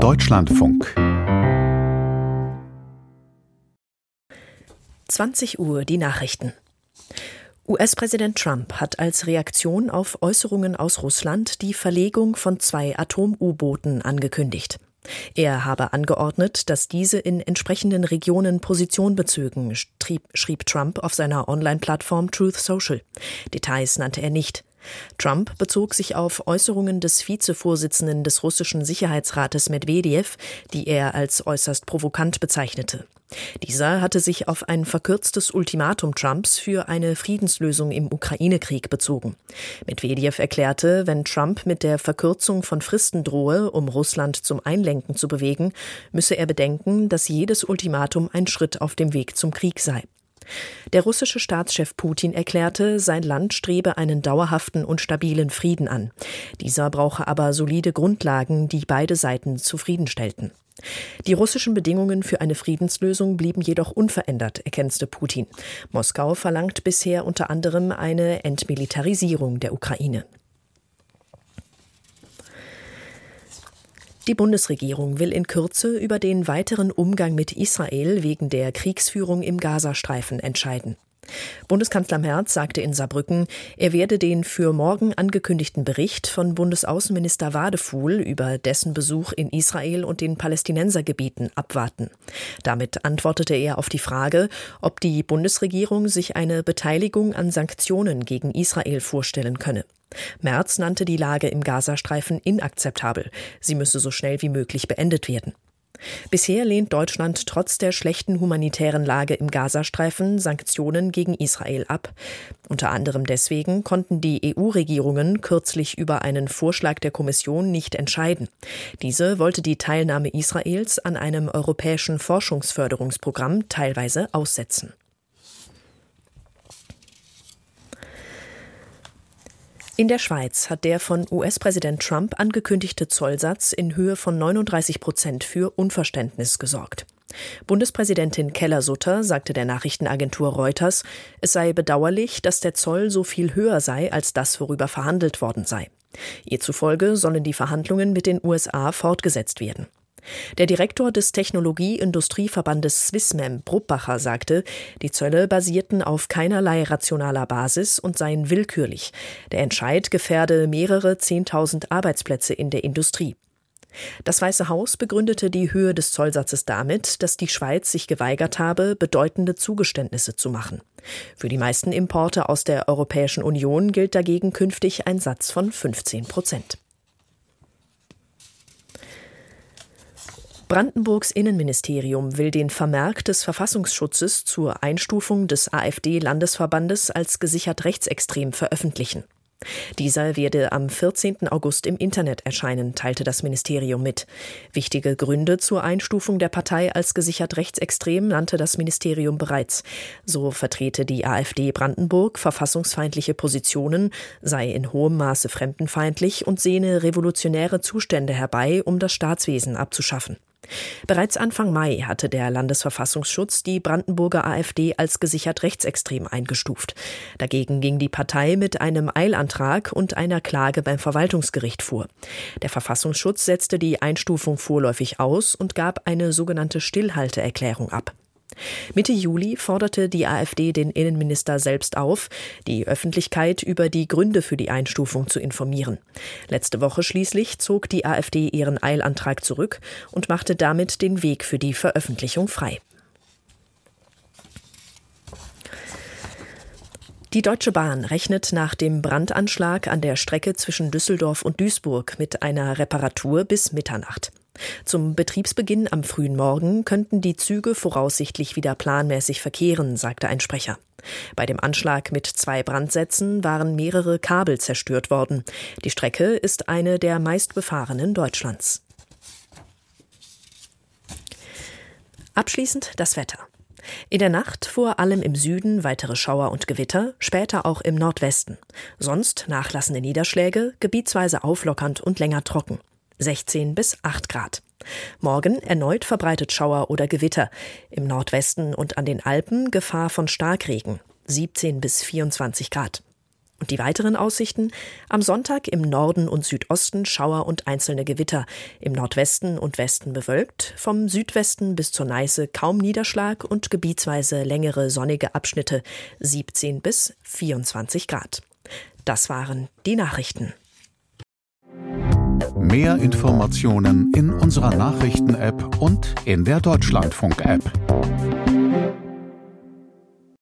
Deutschlandfunk 20 Uhr die Nachrichten. US-Präsident Trump hat als Reaktion auf Äußerungen aus Russland die Verlegung von 2 Atom-U-Booten angekündigt. Er habe angeordnet, dass diese in entsprechenden Regionen Position bezögen, schrieb Trump auf seiner Online-Plattform Truth Social. Details nannte er nicht. Trump bezog sich auf Äußerungen des Vizevorsitzenden des russischen Sicherheitsrates Medwedew, die er als äußerst provokant bezeichnete. Dieser hatte sich auf ein verkürztes Ultimatum Trumps für eine Friedenslösung im Ukraine-Krieg bezogen. Medwedew erklärte, wenn Trump mit der Verkürzung von Fristen drohe, um Russland zum Einlenken zu bewegen, müsse er bedenken, dass jedes Ultimatum ein Schritt auf dem Weg zum Krieg sei. Der russische Staatschef Putin erklärte, sein Land strebe einen dauerhaften und stabilen Frieden an. Dieser brauche aber solide Grundlagen, die beide Seiten zufriedenstellten. Die russischen Bedingungen für eine Friedenslösung blieben jedoch unverändert, ergänzte Putin. Moskau verlangt bisher unter anderem eine Entmilitarisierung der Ukraine. Die Bundesregierung will in Kürze über den weiteren Umgang mit Israel wegen der Kriegsführung im Gazastreifen entscheiden. Bundeskanzler Merz sagte in Saarbrücken, er werde den für morgen angekündigten Bericht von Bundesaußenminister Wadefuhl über dessen Besuch in Israel und den Palästinensergebieten abwarten. Damit antwortete er auf die Frage, ob die Bundesregierung sich eine Beteiligung an Sanktionen gegen Israel vorstellen könne. Merz nannte die Lage im Gazastreifen inakzeptabel. Sie müsse so schnell wie möglich beendet werden. Bisher lehnt Deutschland trotz der schlechten humanitären Lage im Gazastreifen Sanktionen gegen Israel ab. Unter anderem deswegen konnten die EU-Regierungen kürzlich über einen Vorschlag der Kommission nicht entscheiden. Diese wollte die Teilnahme Israels an einem europäischen Forschungsförderungsprogramm teilweise aussetzen. In der Schweiz hat der von US-Präsident Trump angekündigte Zollsatz in Höhe von 39% für Unverständnis gesorgt. Bundespräsidentin Keller-Sutter sagte der Nachrichtenagentur Reuters, es sei bedauerlich, dass der Zoll so viel höher sei als das, worüber verhandelt worden sei. Ihr zufolge sollen die Verhandlungen mit den USA fortgesetzt werden. Der Direktor des Technologie-Industrieverbandes Swissmem, Brupbacher, sagte, die Zölle basierten auf keinerlei rationaler Basis und seien willkürlich. Der Entscheid gefährde mehrere 10.000 Arbeitsplätze in der Industrie. Das Weiße Haus begründete die Höhe des Zollsatzes damit, dass die Schweiz sich geweigert habe, bedeutende Zugeständnisse zu machen. Für die meisten Importe aus der Europäischen Union gilt dagegen künftig ein Satz von 15%. Brandenburgs Innenministerium will den Vermerk des Verfassungsschutzes zur Einstufung des AfD-Landesverbandes als gesichert rechtsextrem veröffentlichen. Dieser werde am 14. August im Internet erscheinen, teilte das Ministerium mit. Wichtige Gründe zur Einstufung der Partei als gesichert rechtsextrem nannte das Ministerium bereits. So vertrete die AfD Brandenburg verfassungsfeindliche Positionen, sei in hohem Maße fremdenfeindlich und sehne revolutionäre Zustände herbei, um das Staatswesen abzuschaffen. Bereits Anfang Mai hatte der Landesverfassungsschutz die Brandenburger AfD als gesichert rechtsextrem eingestuft. Dagegen ging die Partei mit einem Eilantrag und einer Klage beim Verwaltungsgericht vor. Der Verfassungsschutz setzte die Einstufung vorläufig aus und gab eine sogenannte Stillhalteerklärung ab. Mitte Juli forderte die AfD den Innenminister selbst auf, die Öffentlichkeit über die Gründe für die Einstufung zu informieren. Letzte Woche schließlich zog die AfD ihren Eilantrag zurück und machte damit den Weg für die Veröffentlichung frei. Die Deutsche Bahn rechnet nach dem Brandanschlag an der Strecke zwischen Düsseldorf und Duisburg mit einer Reparatur bis Mitternacht. Zum Betriebsbeginn am frühen Morgen könnten die Züge voraussichtlich wieder planmäßig verkehren, sagte ein Sprecher. Bei dem Anschlag mit 2 Brandsätzen waren mehrere Kabel zerstört worden. Die Strecke ist eine der meistbefahrenen Deutschlands. Abschließend das Wetter. In der Nacht vor allem im Süden weitere Schauer und Gewitter, später auch im Nordwesten. Sonst nachlassende Niederschläge, gebietsweise auflockernd und länger trocken. 16 bis 8 Grad. Morgen erneut verbreitet Schauer oder Gewitter. Im Nordwesten und an den Alpen Gefahr von Starkregen. 17 bis 24 Grad. Und die weiteren Aussichten? Am Sonntag im Norden und Südosten Schauer und einzelne Gewitter. Im Nordwesten und Westen bewölkt. Vom Südwesten bis zur Neiße kaum Niederschlag und gebietsweise längere sonnige Abschnitte. 17 bis 24 Grad. Das waren die Nachrichten. Mehr Informationen in unserer Nachrichten-App und in der Deutschlandfunk-App.